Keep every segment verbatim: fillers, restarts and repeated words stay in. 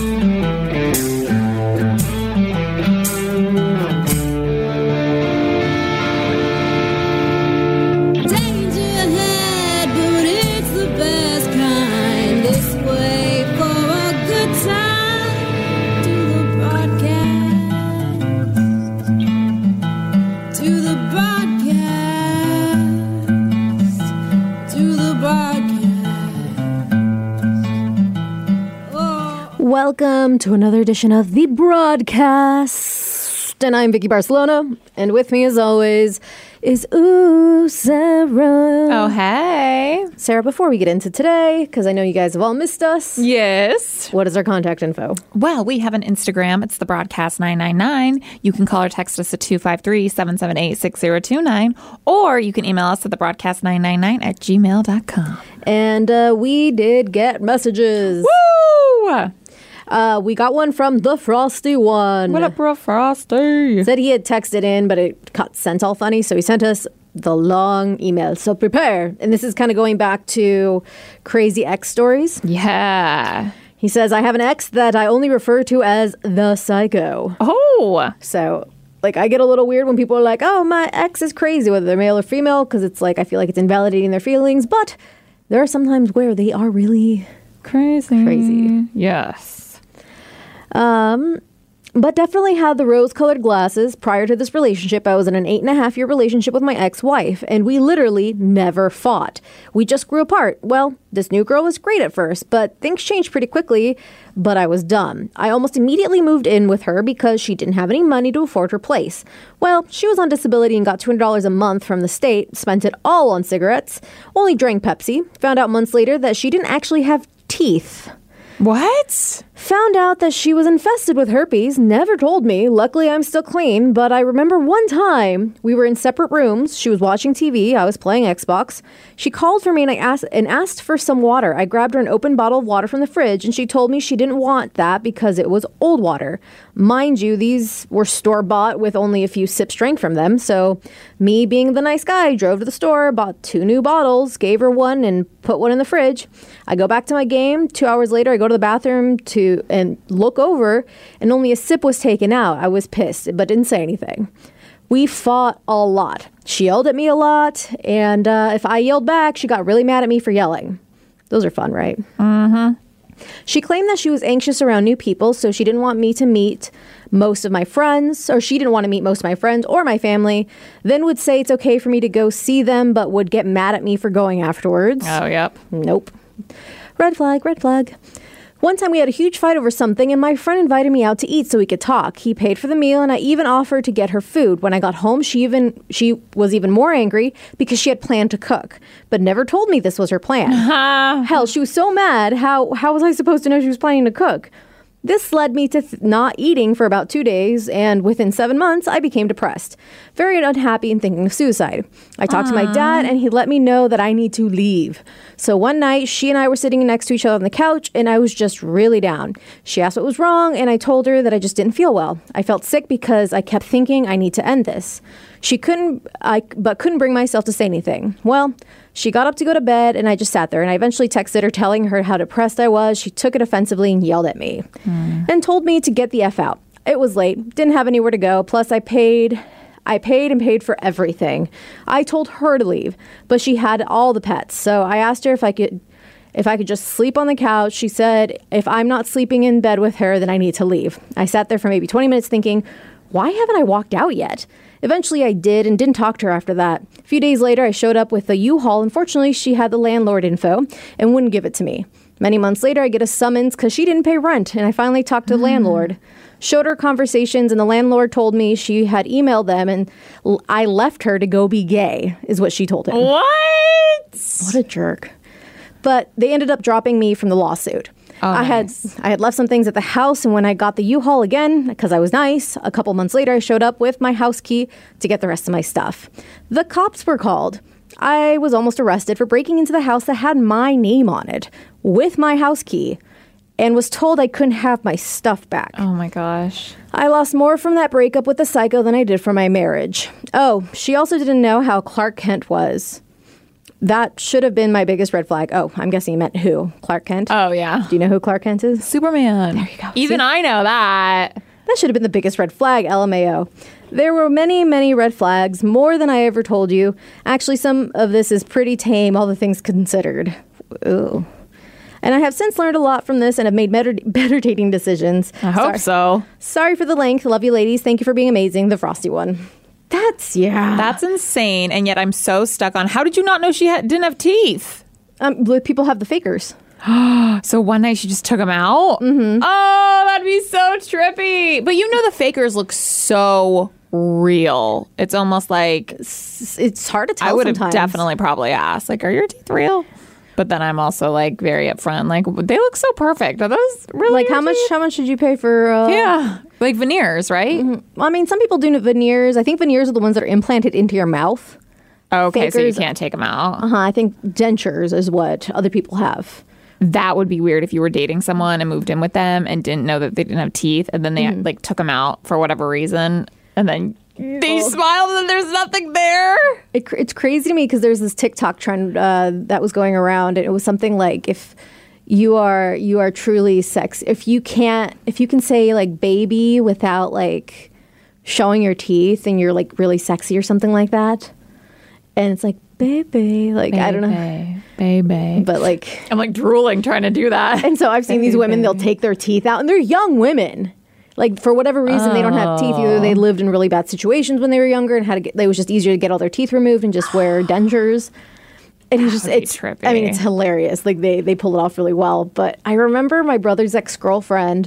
Welcome to another edition of The Broadcast. And I'm Vicky Barcelona. And with me, as always, is Ooh, Sarah. Oh, hey. Sarah, before we get into today, because I know you guys have all missed us. Yes. What is our contact info? Well, we have an Instagram. It's the Broadcast nine nine nine. You can call or text us at two five three, seven seven eight, six zero two nine. Or you can email us at the broadcast nine nine nine at gmail dot com. And uh, we did get messages. Woo! Uh, we got one from the Frosty one. What up, bro, Frosty? Said he had texted in, but it got sent all funny, so he sent us the long email. So prepare. And this is kind of going back to crazy ex stories. Yeah. He says, I have an ex that I only refer to as the psycho. Oh. So, like, I get a little weird when people are like, oh, my ex is crazy, whether they're male or female, because it's like, I feel like it's invalidating their feelings. But there are some times where they are really crazy. Crazy. Yes. Um, but definitely had the rose-colored glasses. Prior to this relationship, I was in an eight and a half year relationship with my ex-wife, and we literally never fought. We just grew apart. Well, this new girl was great at first, but things changed pretty quickly, but I was done. I almost immediately moved in with her because she didn't have any money to afford her place. Well, she was on disability and got two hundred dollars a month from the state, spent it all on cigarettes, only drank Pepsi, found out months later that she didn't actually have teeth. What? Found out that she was infested with herpes, never told me. Luckily, I'm still clean, but I remember one time we were in separate rooms. She was watching T V. I was playing Xbox. She called for me and I asked and asked for some water. I grabbed her an open bottle of water from the fridge, and she told me she didn't want that because it was old water. Mind you, these were store-bought with only a few sips drank from them. So me, being the nice guy, drove to the store, bought two new bottles, gave her one, and put one in the fridge. I go back to my game. Two hours later, I go to the bathroom to and look over, and only a sip was taken out. I was pissed, but didn't say anything. We fought a lot. She yelled at me a lot, and uh, if I yelled back, she got really mad at me for yelling. Those are fun, right? Mm-hmm. She claimed that she was anxious around new people, so she didn't want me to meet most of my friends, or she didn't want to meet most of my friends or my family, then would say it's okay for me to go see them, but would get mad at me for going afterwards. Oh, yep. Nope. Red flag, red flag. One time we had a huge fight over something, and my friend invited me out to eat so we could talk. He paid for the meal, and I even offered to get her food. When I got home, she even she was even more angry because she had planned to cook, but never told me this was her plan. Hell, she was so mad. How how was I supposed to know she was planning to cook? This led me to th- not eating for about two days, and within seven months, I became depressed. Very unhappy and thinking of suicide. I talked Aww. to my dad, and he let me know that I need to leave. So one night, she and I were sitting next to each other on the couch, and I was just really down. She asked what was wrong, and I told her that I just didn't feel well. I felt sick because I kept thinking I need to end this. She couldn't, I, but couldn't bring myself to say anything. Well, she got up to go to bed, and I just sat there, and I eventually texted her telling her how depressed I was. She took it offensively and yelled at me mm. and told me to get the F out. It was late, didn't have anywhere to go, plus I paid... I paid and paid for everything. I told her to leave, but she had all the pets. So I asked her if I could if I could just sleep on the couch. She said, if I'm not sleeping in bed with her, then I need to leave. I sat there for maybe twenty minutes thinking, why haven't I walked out yet? Eventually I did and didn't talk to her after that. A few days later, I showed up with a U-Haul. Unfortunately, she had the landlord info and wouldn't give it to me. Many months later, I get a summons because she didn't pay rent, and I finally talked to the mm. landlord. Showed her conversations, and the landlord told me she had emailed them, and l- I left her to go be gay, is what she told him. What? What a jerk. But they ended up dropping me from the lawsuit. Oh, I nice. had I had left some things at the house, and when I got the U-Haul again, because I was nice, a couple months later, I showed up with my house key to get the rest of my stuff. The cops were called. I was almost arrested for breaking into the house that had my name on it with my house key, and was told I couldn't have my stuff back. Oh my gosh. I lost more from that breakup with the psycho than I did from my marriage. Oh, she also didn't know how Clark Kent was. That should have been my biggest red flag. Oh, I'm guessing you meant who? Clark Kent? Oh, yeah. Do you know who Clark Kent is? Superman. There you go. Even See? I know that. That should have been the biggest red flag, L M A O. There were many, many red flags, more than I ever told you. Actually, some of this is pretty tame, all the things considered. Ooh. And I have since learned a lot from this and have made better, better dating decisions. I hope Sorry. so. Sorry for the length. Love you, ladies. Thank you for being amazing. The frosty one. That's, yeah. That's insane. And yet I'm so stuck on, how did you not know she had, didn't have teeth? Um, people have the fakers. So one night she just took them out? Mm-hmm. Oh, that'd be so trippy. But you know the fakers look so real. It's almost like... It's, it's hard to tell I would have sometimes. definitely probably asked, like, are your teeth real? But then I'm also, like, very upfront. Like, they look so perfect. Are those really Like, your how much teeth? How much did you pay for... Uh, Yeah. Like veneers, right? Mm-hmm. Well, I mean, some people do veneers. I think veneers are the ones that are implanted into your mouth. Okay, so you Fakers- can't take them out. Uh-huh. I think dentures is what other people have. That would be weird if you were dating someone and moved in with them and didn't know that they didn't have teeth, and then they Mm-hmm. like took them out for whatever reason, and then they smiled and there's nothing there. It, cr- it's crazy to me because there's this TikTok trend uh, that was going around, and it was something like if you are you are truly sex, if you can't, if you can say like baby without like showing your teeth, and you're like really sexy or something like that, and it's like baby, like I don't know, baby. but like. I'm like drooling trying to do that. And so I've seen these women, they'll take their teeth out, and they're young women. Like, for whatever reason, they don't have teeth. Either they lived in really bad situations when they were younger and had to get, it was just easier to get all their teeth removed and just wear dentures. And it's just, would be it's, trippy. I mean, it's hilarious. Like, they, they pull it off really well. But I remember my brother's ex-girlfriend,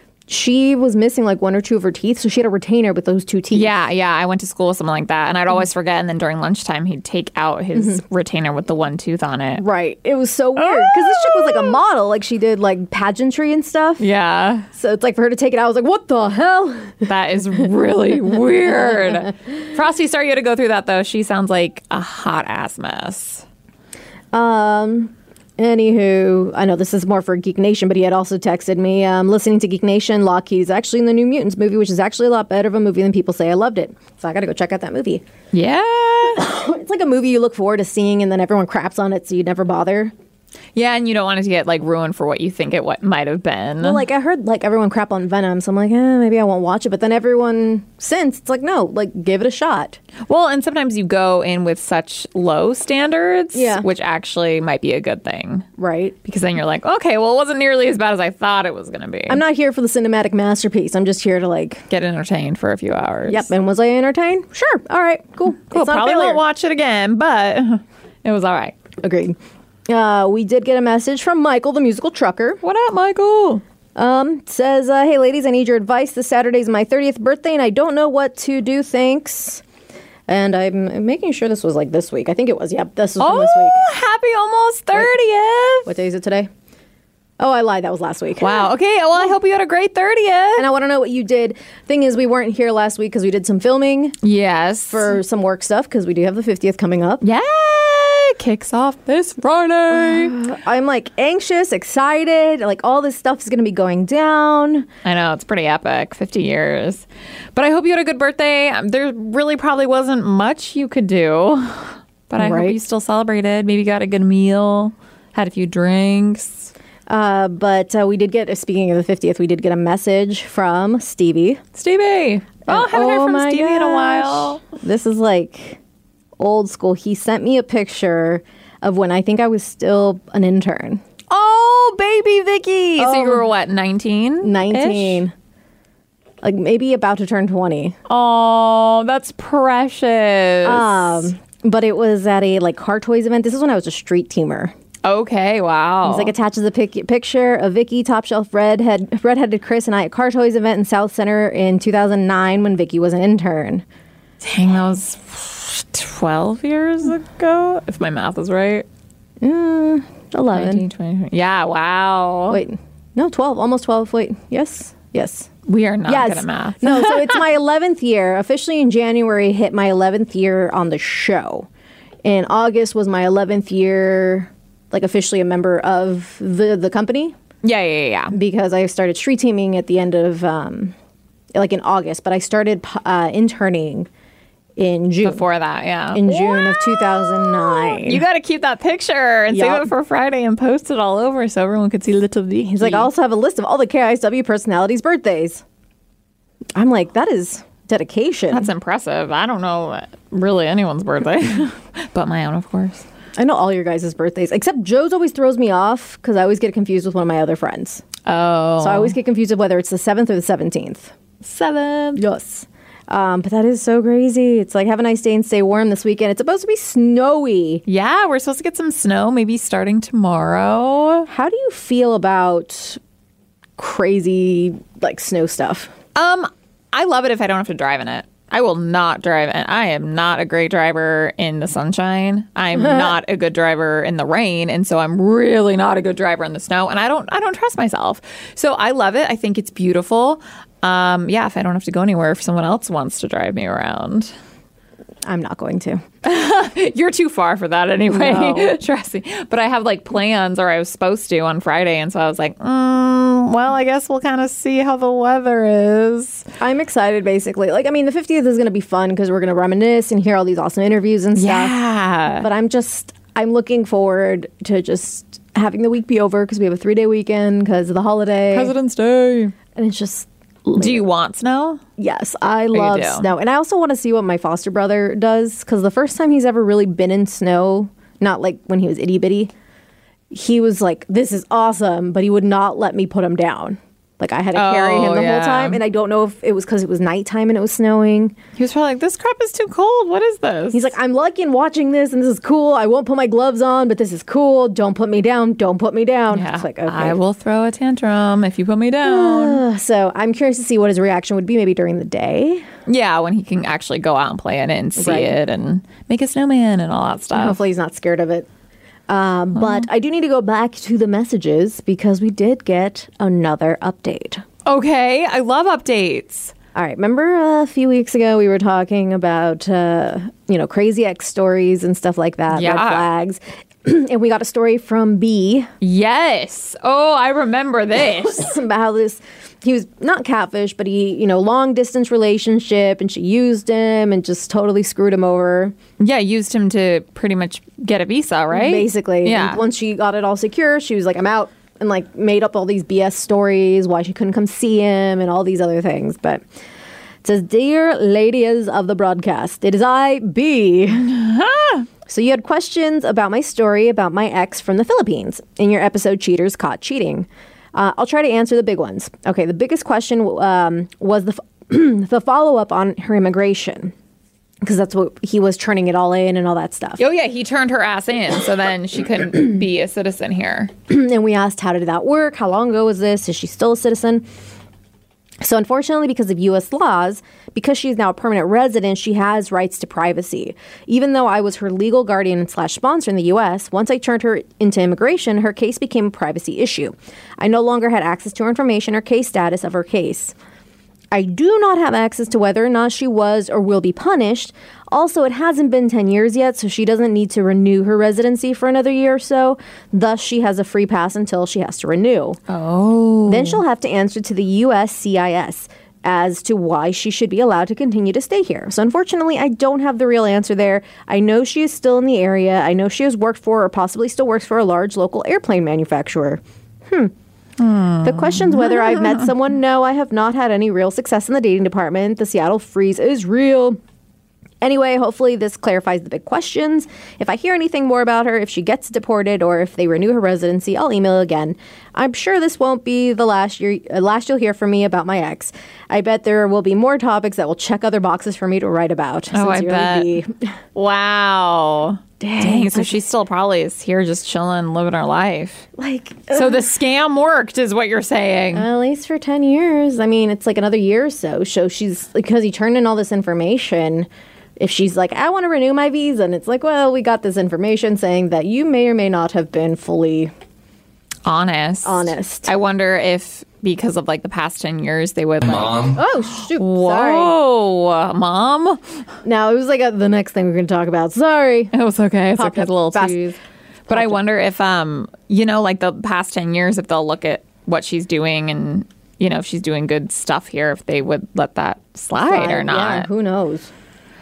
she was missing like one or two of her teeth. So she had a retainer with those two teeth. Yeah, yeah. I went to school with someone like that, and I'd always forget. And then during lunchtime, he'd take out his retainer with the one tooth on it. Right. It was so weird. Because this chick was like a model. Like, she did like pageantry and stuff. Yeah, So it's like for her to take it out, I was like, what the hell? that is really weird. Frosty, sorry you had to go through that though. She sounds like a hot ass mess. Um, anywho, I know this is more for Geek Nation, but he had also texted me, um, listening to Geek Nation, Lockheed's actually in the New Mutants movie, which is actually a lot better of a movie than people say. I loved it. So I got to go check out that movie. Yeah, It's like a movie you look forward to seeing and then everyone craps on it so you never bother. yeah, and you don't want it to get like ruined for what you think it what might have been. Well, like I heard like everyone crap on Venom, so I'm like, eh, maybe I won't watch it. But then everyone since, it's like, no, like give it a shot. Well, and sometimes you go in with such low standards, Yeah. which actually might be a good thing. Right. Because then you're like, okay, well, it wasn't nearly as bad as I thought it was going to be. I'm not here for the cinematic masterpiece. I'm just here to like, Get entertained for a few hours. yep. And was I entertained? Sure. All right. Cool. Cool. It's not a Probably failure. won't watch it again, but it was all right. Agreed. Uh, we did get a message from Michael, the musical trucker. What up, Michael? Um, says, uh, hey ladies, I need your advice. This Saturday's my thirtieth birthday and I don't know what to do. Thanks. And I'm making sure this was like this week. I think it was. Yep. This was from this week. Oh, happy almost thirtieth. What day is it today? Oh, I lied. That was last week. Wow. Okay. Well, I hope you had a great thirtieth. And I want to know what you did. Thing is, we weren't here last week because we did some filming Yes. for some work stuff because we do have the fiftieth coming up. yeah. Kicks off this Friday. I'm like anxious, excited. Like all this stuff is going to be going down. I know, it's pretty epic. fifty years. But I hope you had a good birthday. Um, There really probably wasn't much you could do. But I Right. hope you still celebrated. Maybe got a good meal, had a few drinks. Uh, but uh, we did get, speaking of the fiftieth, we did get a message from Stevie. Stevie. Oh, I haven't heard from my Stevie in a gosh. while. This is like old school. He sent me a picture of when I think I was still an intern. Oh, baby Vicky. So you Oh. were what, nineteen? nineteen. Like maybe about to turn twenty. Oh, that's precious. Um, but it was at a like car toys event. This is when I was a street teamer. okay, wow. It's like attaches a pic- picture of Vicky, top shelf redhead, redheaded Chris, and I at car toys event in South Center in two thousand nine when Vicky was an intern. Dang, that was twelve years ago, if my math is right. Mm, eleven. nineteen, twenty. Yeah, wow. Wait, no, twelve. Almost twelve. Wait, yes, yes. We are not Yes. good at math. No, so it's my eleventh year. Officially in January, hit my eleventh year on the show. In August was my eleventh year, like officially a member of the, the company, Yeah, yeah, yeah, yeah. because I started street teaming at the end of, um, like in August, but I started uh, interning in June. Before that, yeah. In June of two thousand nine. You got to keep that picture and Yup. save it for Friday and post it all over so everyone could see Little Vicky. He's like, I also have a list of all the K I S W personalities' birthdays. I'm like, that is dedication. That's impressive. I don't know really anyone's birthday, but my own, of course. I know all your guys' birthdays, except Joe's always throws me off because I always get confused with one of my other friends. Oh. So I always get confused with whether it's the seventh or the seventeenth. Seventh. Yes. Um, but that is so crazy. It's like, have a nice day and stay warm this weekend. It's supposed to be snowy. Yeah, we're supposed to get some snow maybe starting tomorrow. How do you feel about crazy, like, snow stuff? Um, I love it if I don't have to drive in it. I will not drive in. I am not a great driver in the sunshine. I'm not a good driver in the rain, and so I'm really not a good driver in the snow. And I don't, I don't trust myself. So I love it. I think it's beautiful. Um, yeah, if I don't have to go anywhere, if someone else wants to drive me around. I'm not going to. You're too far for that anyway. No. Trust me. But I have like plans, or I was supposed to on Friday, and so I was like, mm, well, I guess we'll kind of see how the weather is. I'm excited, basically. Like, I mean, the fiftieth is going to be fun because we're going to reminisce and hear all these awesome interviews and stuff. Yeah. But I'm just, I'm looking forward to just having the week be over because we have a three-day weekend because of the holiday. President's Day. And it's just... Do you want snow? Yes, I love do. snow. And I also want to see what my foster brother does because the first time he's ever really been in snow, not like when he was itty bitty, he was like, this is awesome, but he would not let me put him down. Like I had to carry Oh, him the yeah. whole time. And I don't know if it was because it was nighttime and it was snowing. He was probably like, this crap is too cold. What is this? He's like, I'm liking watching this and this is cool. I won't put my gloves on, but this is cool. Don't put me down. Don't put me down. yeah, It's like, okay. I will throw a tantrum if you put me down. Uh, so I'm curious to see what his reaction would be maybe during the day. Yeah, when he can actually go out and play in it and see Right. it and make a snowman and all that stuff. Hopefully he's not scared of it. Um, but I do need to go back to the messages because we did get another update. Okay, I love updates. All right, remember uh, a few weeks ago we were talking about, uh, you know, crazy ex stories and stuff like that, Yeah. red flags. And we got a story from B Yes. Oh, I remember this. about how this, he was not catfish, but he, you know, long distance relationship and she used him and just totally screwed him over. Yeah, used him to pretty much get a visa, right? Basically. Yeah. And once she got it all secure, she was like, I'm out. And like made up all these B S stories, why she couldn't come see him and all these other things. But it says, Dear ladies of the broadcast, it is I, B. So you had questions about my story about my ex from the Philippines in your episode Cheaters Caught Cheating. Uh, I'll try to answer the big ones. Okay, the biggest question um, was the, f- the follow-up on her immigration. Because that's what he was turning it all in and all that stuff. Oh, yeah, he turned her ass in, so then she couldn't be a citizen here. And we asked, how did that work? How long ago was this? Is she still a citizen? So unfortunately, because of U S laws, because she's now a permanent resident, she has rights to privacy. Even though I was her legal guardian slash sponsor in the U S, once I turned her into immigration, her case became a privacy issue. I no longer had access to her information or case status of her case. I do not have access to whether or not she was or will be punished. Also, it hasn't been ten years yet, so she doesn't need to renew her residency for another year or so. Thus, she has a free pass until she has to renew. Oh. Then she'll have to answer to the U S C I S as to why she should be allowed to continue to stay here. So unfortunately, I don't have the real answer there. I know she is still in the area. I know she has worked for or possibly still works for a large local airplane manufacturer. Hmm. The question's whether I've met someone. No, I have not had any real success in the dating department. The Seattle freeze is real. Anyway, hopefully this clarifies the big questions. If I hear anything more about her, if she gets deported or if they renew her residency, I'll email again. I'm sure this won't be the last year, uh, last you'll hear from me about my ex. I bet there will be more topics that will check other boxes for me to write about. Oh, I bet. B. Wow. Dang. Dang, so she still probably is here just chilling, living her life. Like, So the scam worked, is what you're saying. at least for ten years. I mean, it's like another year or so. So she's, because he turned in all this information. If she's like, I want to renew my visa, and it's like, well, we got this information saying that you may or may not have been fully Honest. honest. I wonder if because of like the past ten years they would like, Mom. Oh, shoot. Sorry. whoa, mom. Now, it was like a, the next thing we're going to talk about. Sorry. It was okay. It's Popped okay. up A little fast. tease. But I wonder if, um, you know, like the past ten years, if they'll look at what she's doing and, you know, if she's doing good stuff here, if they would let that slide, or not. Yeah, who knows?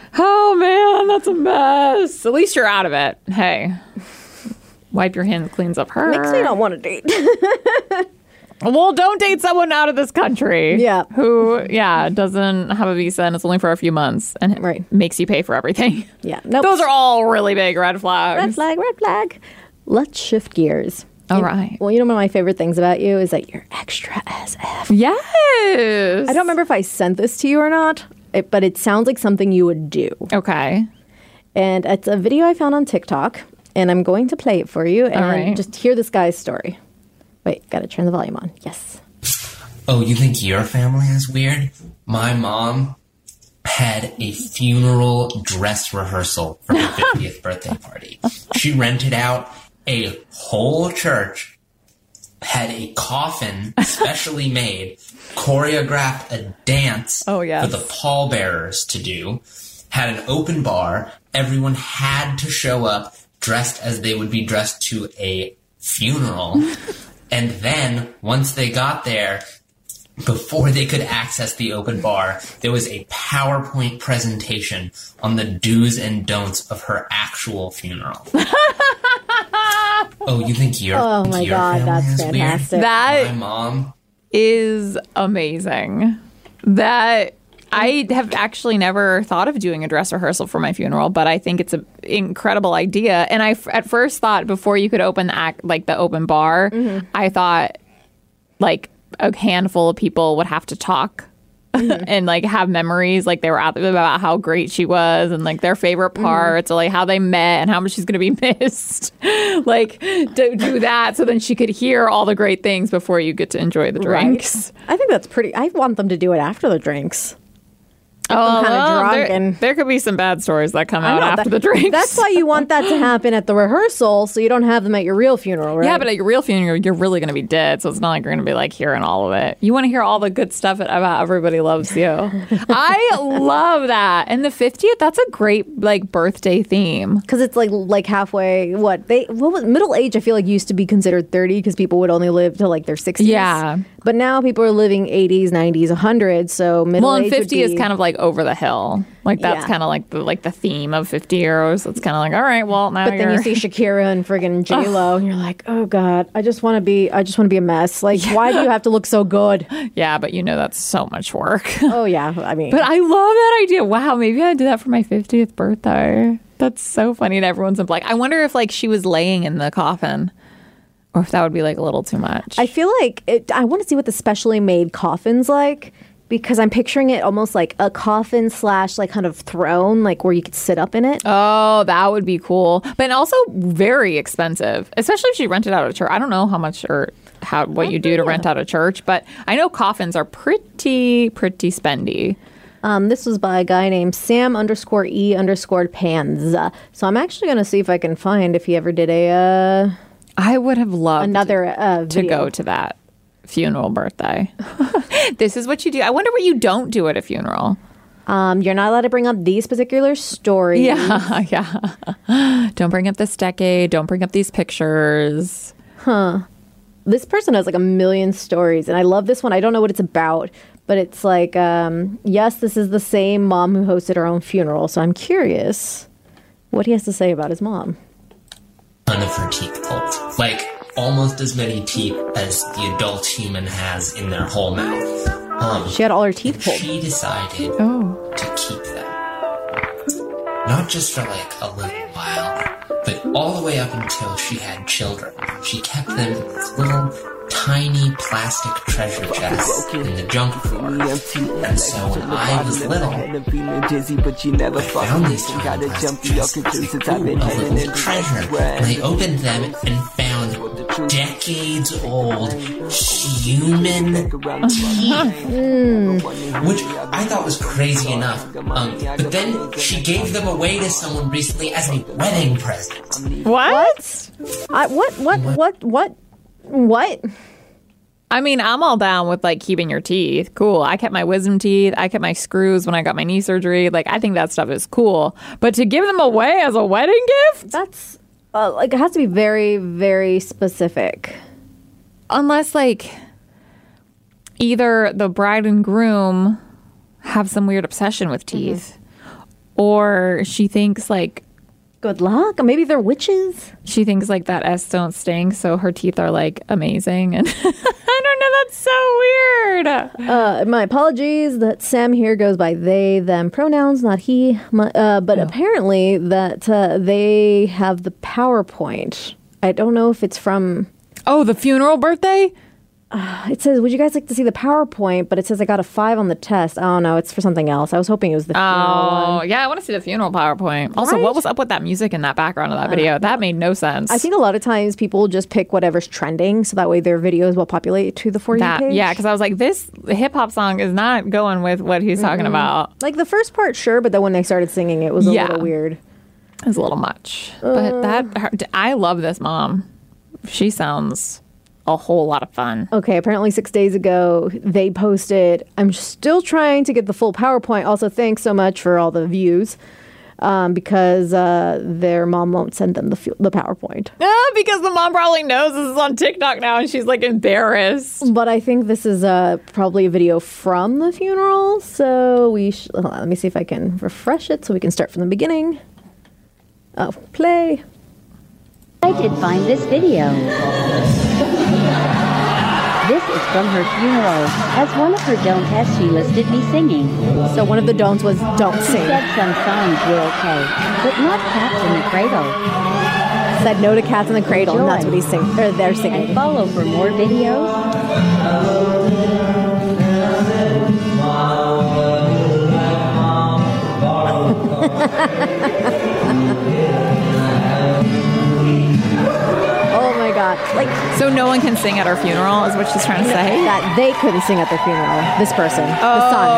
Oh, man, that's a mess. At least you're out of it. Hey, wipe your hands, cleans up her. Makes me not want to date. Well, don't date someone out of this country. Yeah. Who, yeah, doesn't have a visa and it's only for a few months and Right. makes you pay for everything. Yeah. Nope. Those are all really big red flags. Red flag, red flag. Let's shift gears. All You- right. Well, you know, one of my favorite things about you is that you're extra as F. Yes. I don't remember if I sent this to you or not, it, but it sounds like something you would do. Okay. And it's a video I found on TikTok, and I'm going to play it for you and right. just hear this guy's story. Wait, gotta turn the volume on. Yes. Oh, you think your family is weird? My mom had a funeral dress rehearsal for her fiftieth birthday party. She rented out a whole church, had a coffin specially made, choreographed a dance Oh, yes. for the pallbearers to do, had an open bar. Everyone had to show up dressed as they would be dressed to a funeral. And then, once they got there, before they could access the open bar, there was a PowerPoint presentation on the do's and don'ts of her actual funeral. Oh, you think your, Oh my your God, family that's is fantastic. weird? That My mom, is amazing. That I have actually never thought of doing a dress rehearsal for my funeral, but I think it's an incredible idea. And I f- at first thought before you could open the act, like the open bar, Mm-hmm. I thought like a handful of people would have to talk. Mm-hmm. And like have memories like they were out there about how great she was and like their favorite Mm-hmm. parts or like how they met and how much she's going to be missed. Like to do that so then she could hear all the great things before you get to enjoy the drinks. Right. I think that's pretty. I want them to do it after the drinks. Oh, kinda well, drunk there, and- there could be some bad stories that come I out know, after that- the drinks. That's why you want that to happen at the rehearsal, so you don't have them at your real funeral, right? Yeah, but at your real funeral, you're really going to be dead, so it's not like you're going to be like hearing all of it. You want to hear all the good stuff about everybody loves you. I love that. And the fiftieth, that's a great like birthday theme. because it's like like halfway. What they what was middle age? I feel like used to be considered thirty because people would only live to like their sixties. Yeah. but now people are living eighties, nineties, a hundred. So middle Well, and age fifty would is be, kind of like over the hill. Like that's Yeah. kind of like the like the theme of fifty years. It's kind of like all right, well now But you're. then you see Shakira and friggin' J Lo, and you're like, oh god, I just want to be. I just want to be a mess. Like, why do you have to look so good? yeah, but you know that's so much work. Oh yeah, I mean, But I love that idea. Wow, maybe I'd do that for my fiftieth birthday. That's so funny. And everyone's like, I wonder if like she was laying in the coffin or if that would be like a little too much. I feel like it, I want to see what the specially made coffin's like. Because I'm picturing it almost like a coffin slash like kind of throne, like where you could sit up in it. oh, that would be cool. But also very expensive, especially if she rented out a church. I don't know how much or how what you do to rent out a church, but I know coffins are pretty, pretty spendy. Um, this was by a guy named Sam underscore E underscore Pans. So I'm actually going to see if I can find if he ever did a uh, I would have loved another uh, to video. go to that funeral birthday. This is what you do. I wonder what you don't do at a funeral. Um, you're not allowed to bring up these particular stories. Yeah, yeah. Don't bring up this decade. Don't bring up these pictures. This person has like a million stories, and I love this one. I don't know what it's about, but it's like, um, yes, this is the same mom who hosted her own funeral. So I'm curious what he has to say about his mom. none of her teeth pulled. Like, almost as many teeth as the adult human has in their whole mouth. Um, She had all her teeth pulled. She decided Oh. to keep them. Not just for like a little while, but all the way up until she had children. She kept them in this little tiny plastic treasure chest in the junk drawer. And so when I was little, I found these tiny plastic chests full of little treasure. And I opened them and found decades old human teeth, which I thought was crazy enough. Um, but then she gave them away to someone recently as a wedding present. What? I, what, what, what, what, what? I mean, I'm all down with like keeping your teeth. Cool. I kept my wisdom teeth. I kept my screws when I got my knee surgery. Like, I think that stuff is cool. But to give them away as a wedding gift? That's, uh, like, it has to be very, very specific. Unless, like, either the bride and groom have some weird obsession with teeth, Or she thinks like Good luck. Maybe they're witches. she thinks like that S don't stink, so her teeth are like amazing. And I don't know, that's so weird. Uh, my apologies that Sam here goes by they, them pronouns, not he. My, uh, but apparently that uh, they have the PowerPoint. I don't know if it's from. Oh, the funeral birthday? It says, would you guys like to see the PowerPoint? But it says I got a five on the test. I don't know. It's for something else. I was hoping it was the funeral Oh, one. yeah, I want to see the funeral PowerPoint. Also, Right? what was up with that music in that background of that video? That made no sense. I think a lot of times people just pick whatever's trending so that way their videos will populate to the For You that, page. yeah, because I was like, this hip hop song is not going with what he's talking about. Like the first part, sure, but then when they started singing, it was a Yeah. little weird. It's a little much. But that, her, I love this mom. She sounds a whole lot of fun. Okay, apparently six days ago, they posted, I'm still trying to get the full PowerPoint. Also, thanks so much for all the views um, because uh, their mom won't send them the, fu- the PowerPoint. Ah, because the mom probably knows this is on TikTok now and she's like embarrassed. But I think this is uh, probably a video from the funeral. So we sh- hold on, let me see if I can refresh it so we can start from the beginning. Oh, play. I did find this video. This is from her funeral. As one of her don't has, she listed me singing. So one of the don'ts was don't She sing. said some songs were okay, but not Cats in the Cradle. Said no to Cats in the Cradle, and that's what he's singing. Or they're And singing. follow for more videos. Oh my god! Like So no one can sing at her funeral is what she's trying to say? that they couldn't sing at their funeral. This person, the son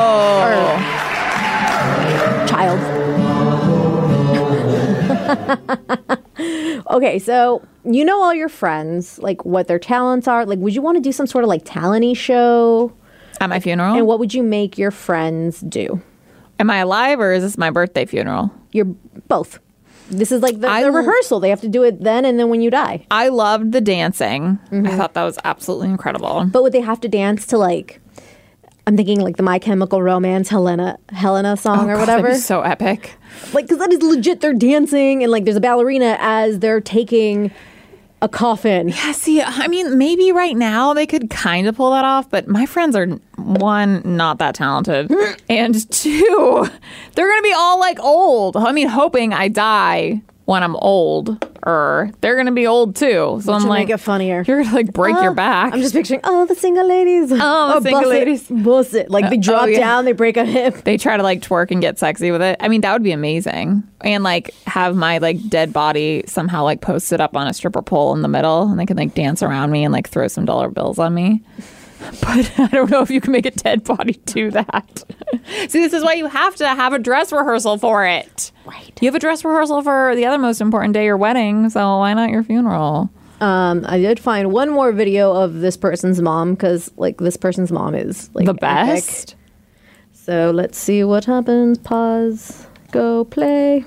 or child. Okay, so you know all your friends, like what their talents are. Like, would you want to do some sort of like talent-y show? At my funeral? And what would you make your friends do? Am I alive or is this my birthday funeral? You're both. This is like the, I the l- rehearsal. They have to do it then and then when you die. I loved the dancing. I thought that was absolutely incredible. But would they have to dance to like? I'm thinking like the My Chemical Romance Helena Helena song or God, whatever. that'd be so epic. Like, because that is legit. They're dancing and like there's a ballerina as they're taking a coffin. Yeah, see, I mean, maybe right now they could kind of pull that off, but my friends are, one, not that talented, and two, they're going to be all like old. I mean, hoping I die when I'm old, or they're going to be old too. So I'm should like, make it funnier. you're going to like break Oh, your back. I'm just picturing, oh, the single ladies. Oh, the single bust ladies. It, bust it. Like they Uh, drop oh, yeah. down, they break a hip. They try to like twerk and get sexy with it. I mean, that would be amazing. And like have my like dead body somehow like posted up on a stripper pole in the middle, and they can like dance around me and like throw some dollar bills on me. But I don't know if you can make a dead body do that. See, this is why you have to have a dress rehearsal for it. Right. You have a dress rehearsal for the other most important day, your wedding. So why not your funeral? Um, I did find one more video of this person's mom because like this person's mom is like The epic. best. So let's see what happens. Pause. Go play.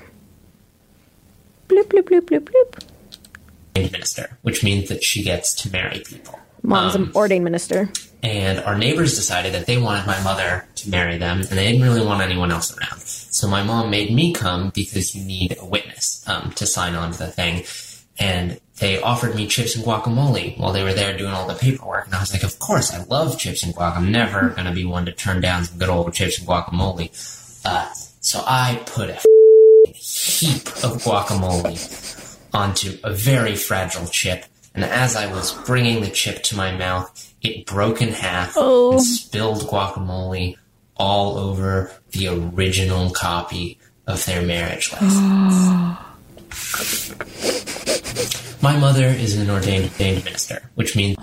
Bloop bloop bloop bloop bloop. Minister, which means that she gets to marry people. Mom's Um, an ordained minister. And our neighbors decided that they wanted my mother to marry them, and they didn't really want anyone else around. So my mom made me come because you need a witness um, to sign on to the thing. And they offered me chips and guacamole while they were there doing all the paperwork. And I was like, of course, I love chips and guac. I'm never going to be one to turn down some good old chips and guacamole. Uh, so I put a heap of guacamole onto a very fragile chip. And as I was bringing the chip to my mouth, it broke in half and spilled guacamole all over the original copy of their marriage license. My mother is an ordained, ordained minister, which means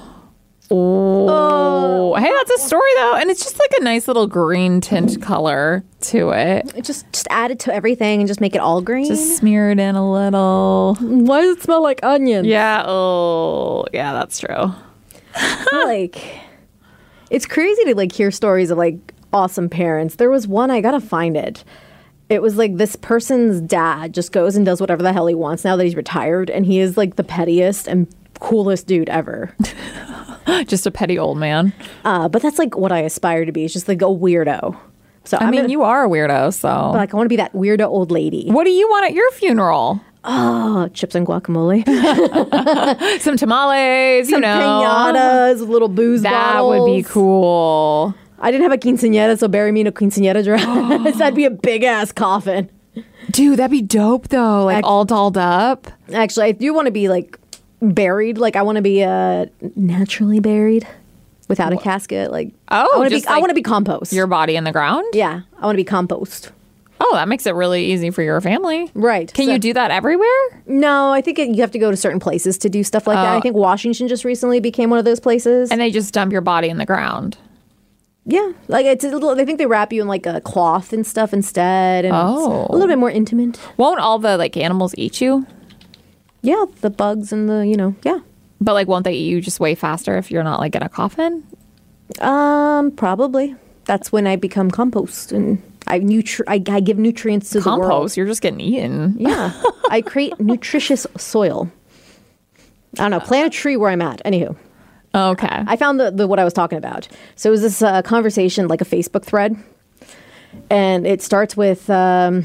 Oh, hey, that's a story though, and it's just like a nice little green tint color to it. It just just add it to everything and just make it all green. Just smear it in a little. Why does it smell like onion? Yeah. Oh, yeah, that's true. Like, it's crazy to like hear stories of like awesome parents. There was one, I gotta find it. It was like this person's dad just goes and does whatever the hell he wants now that he's retired, and he is like the pettiest and coolest dude ever. Just a petty old man. Uh, but that's like what I aspire to be. It's just like a weirdo. So I I'm mean, gonna, you are a weirdo, so. like I want to be that weirdo old lady. What do you want at your funeral? Oh, chips and guacamole. Some tamales, you Some know. pinatas, little booze That bottles. would be cool. I didn't have a quinceañera, so bury me in a quinceañera dress. That'd be a big ass coffin. Dude, that'd be dope though. Like Ac- all dolled up. Actually, I do want to be like buried. Like I want to be uh, naturally buried without a casket. Like Oh, I want to just be. I like want to be compost. Your body in the ground? yeah, I want to be compost. Oh, that makes it really easy for your family. Right. Can So- you do that everywhere? No, I think it, you have to go to certain places to do stuff like that. Oh. I think Washington just recently became one of those places. And they just dump your body in the ground. yeah, like it's a little. I think they wrap you in like a cloth and stuff instead, and Oh. it's a little bit more intimate. Won't all the like animals eat you? Yeah, the bugs and the you know yeah. But like won't they eat you just way faster if you're not like in a coffin? Um, probably. That's when I become compost and I nutri- I, I give nutrients to the world. Compost, you're just getting eaten. Yeah, I create nutritious soil. I don't know. Plant a tree where I'm at. Anywho, Okay. I found the, the what I was talking about. So it was this uh, conversation, like a Facebook thread, and it starts with. Um,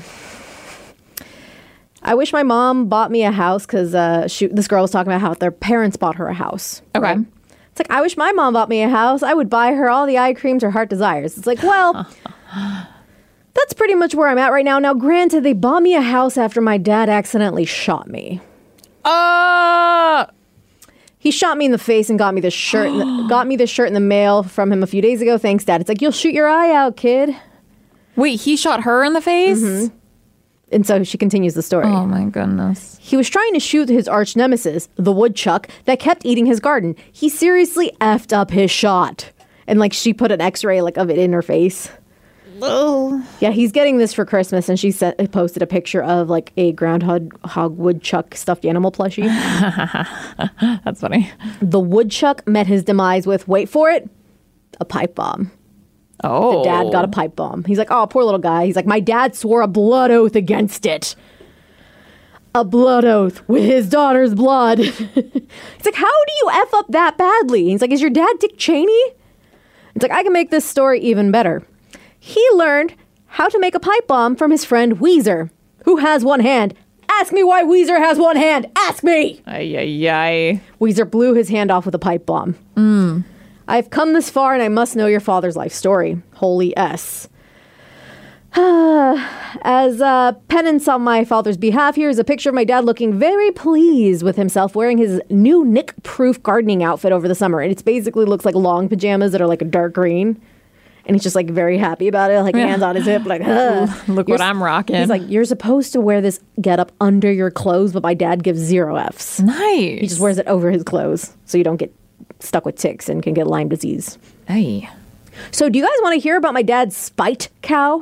I wish my mom bought me a house because uh, she, this girl was talking about how their parents bought her a house. Okay. right? It's like, I wish my mom bought me a house. I would buy her all the eye creams her heart desires. It's like, well, that's pretty much where I'm at right now. Now, granted, they bought me a house after my dad accidentally shot me. Uh He shot me in the face and got me this shirt. in the, got me this shirt in the mail from him a few days ago. Thanks, Dad. It's like, you'll shoot your eye out, kid. wait, he shot her in the face? And so she continues the story. Oh my goodness. He was trying to shoot his arch nemesis, the woodchuck, that kept eating his garden. He seriously effed up his shot. And like she put an x-ray like of it in her face. Oh. Yeah, he's getting this for Christmas, and she sent, posted a picture of like a groundhog hog woodchuck stuffed animal plushie. That's funny. The woodchuck met his demise with, wait for it, a pipe bomb. Oh. Dad got a pipe bomb. He's like, oh, poor little guy. He's like, my dad swore a blood oath against it. A blood oath with his daughter's blood. He's like, how do you F up that badly? He's like, is your dad Dick Cheney? It's like, I can make this story even better. He learned how to make a pipe bomb from his friend Weezer, who has one hand. Ask me why Weezer has one hand. Ask me. Ay, ay, ay. Weezer blew his hand off with a pipe bomb. Mm. I've come this far and I must know your father's life story. Holy S. As uh, penance on my father's behalf, here is a picture of my dad looking very pleased with himself wearing his new Nick-proof gardening outfit over the summer. And it basically looks like long pajamas that are like a dark green. And he's just like very happy about it, like hands on his hip, like, huh. Look You're what I'm rocking. He's like, you're supposed to wear this getup under your clothes, but my dad gives zero Fs. nice. He just wears it over his clothes so you don't get stuck with ticks and can get Lyme disease. Hey. So do you guys want to hear about my dad's spite cow?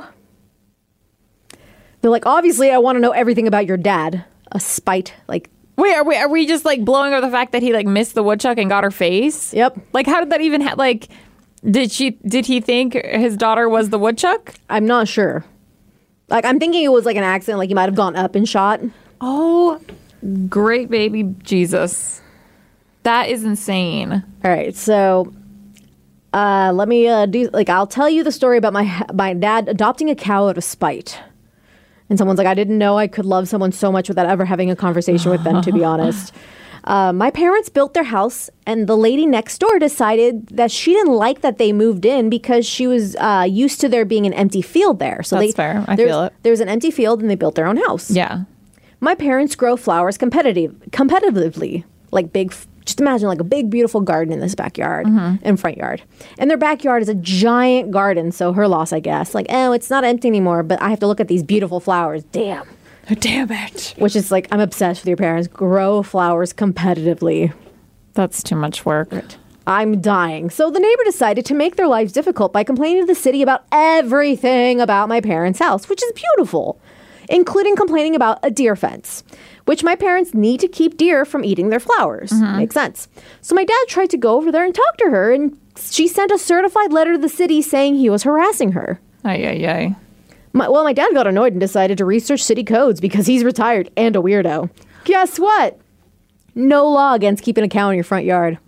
They're like, obviously, I want to know everything about your dad. A spite, like, Wait, are we are we just like blowing over the fact that he like missed the woodchuck and got her face? Yep. Like how did that even ha- like did she did he think his daughter was the woodchuck? I'm not sure. Like, I'm thinking it was like an accident, like he might have gone up and shot. Oh, great baby Jesus. That is insane. All right, so uh, let me uh, do, like, I'll tell you the story about my my dad adopting a cow out of spite. And someone's like, I didn't know I could love someone so much without ever having a conversation with them, to be honest. Uh, my parents built their house, and the lady next door decided that she didn't like that they moved in because she was uh, used to there being an empty field there. So That's they, fair. I there's- feel it. There's an empty field, and they built their own house. Yeah. My parents grow flowers competitive, competitively, like big. Just imagine like a big, beautiful garden in this backyard and front yard. And their backyard is a giant garden. So her loss, I guess. Like, oh, it's not empty anymore, but I have to look at these beautiful flowers. Damn. Damn it. Which is like, I'm obsessed with your parents. Grow flowers competitively. That's too much work. I'm dying. So the neighbor decided to make their lives difficult by complaining to the city about everything about my parents' house, which is beautiful, including complaining about a deer fence, which my parents need to keep deer from eating their flowers. Makes sense. So my dad tried to go over there and talk to her, and she sent a certified letter to the city saying he was harassing her. Ay, ay, ay. My, well, my dad got annoyed and decided to research city codes because he's retired and a weirdo. Guess what? No law against keeping a cow in your front yard.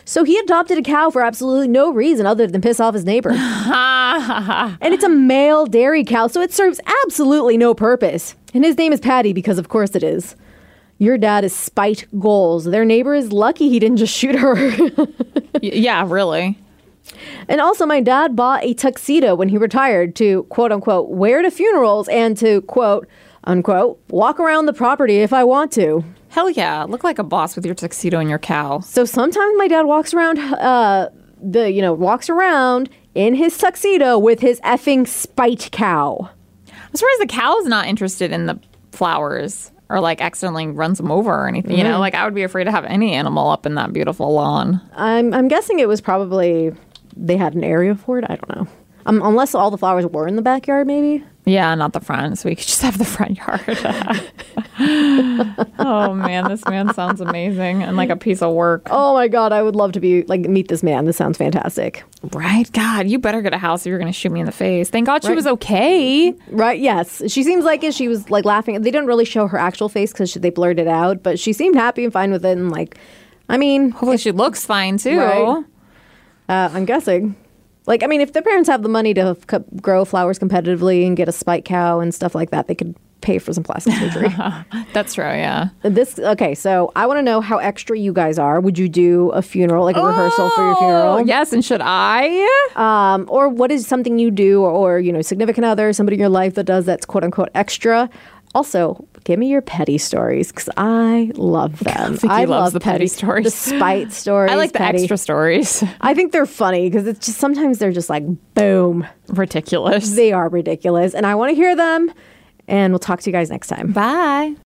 So he adopted a cow for absolutely no reason other than piss off his neighbor. And it's a male dairy cow, so it serves absolutely no purpose. And his name is Patty because, of course, it is. Your dad is spite goals. Their neighbor is lucky he didn't just shoot her. Y- yeah, really. And also, my dad bought a tuxedo when he retired to, quote unquote, wear to funerals and to, quote unquote, walk around the property if I want to. Hell yeah. Look like a boss with your tuxedo and your cow. So sometimes my dad walks around, uh, the, you know, walks around in his tuxedo with his effing spite cow. I'm surprised the cow's not interested in the flowers or like accidentally runs them over or anything. You know, like I would be afraid to have any animal up in that beautiful lawn. I'm, I'm guessing it was probably they had an area for it. I don't know. Um, unless all the flowers were in the backyard, maybe. Yeah, not the front. So we could just have the front yard. Oh, man. This man sounds amazing and like a piece of work. Oh, my God. I would love to be like meet this man. This sounds fantastic. Right? God, you better get a house if you're going to shoot me in the face. Thank God she Right. was okay. Right? Yes. She seems like it. She was like laughing. They didn't really show her actual face because they blurred it out, but she seemed happy and fine with it. And like, I mean, Hopefully she looks fine, too. Right. uh, I'm guessing. Like, I mean, if their parents have the money to f- co- grow flowers competitively and get a spike cow and stuff like that, they could pay for some plastic surgery. That's true, yeah. This okay, so I want to know how extra you guys are. Would you do a funeral, like a rehearsal for your Oh, funeral? yes, and should I? Um, or what is something you do, or, or you know, significant other, somebody in your life that does that's quote unquote extra? Also, give me your petty stories because I love them. Vicky I loves love the petty stories. the spite stories. I like the petty. extra stories. I think they're funny because it's just sometimes they're just like boom. Ridiculous. They are ridiculous, and I want to hear them. And we'll talk to you guys next time. Bye.